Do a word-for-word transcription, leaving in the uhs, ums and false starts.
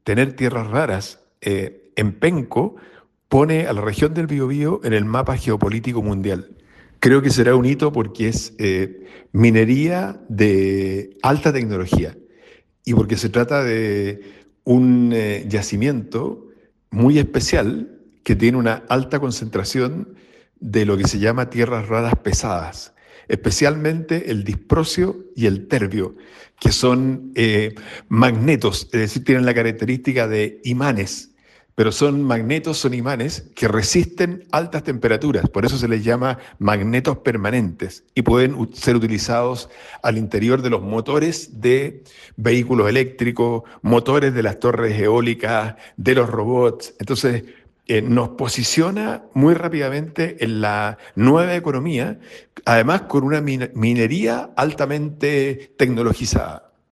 tener tierras raras eh, en Penco pone a la región del Biobío en el mapa geopolítico mundial. Creo que será un hito porque es eh, minería de alta tecnología y porque se trata de un eh, yacimiento muy especial que tiene una alta concentración de lo que se llama tierras raras pesadas, especialmente el disprosio y el terbio, que son eh, magnetos, es decir, tienen la característica de imanes, pero son magnetos, son imanes que resisten altas temperaturas, por eso se les llama magnetos permanentes y pueden u- ser utilizados al interior de los motores de vehículos eléctricos, motores de las torres eólicas, de los robots. Entonces, eh, nos posiciona muy rápidamente en la nueva economía, además con una min- minería altamente tecnologizada.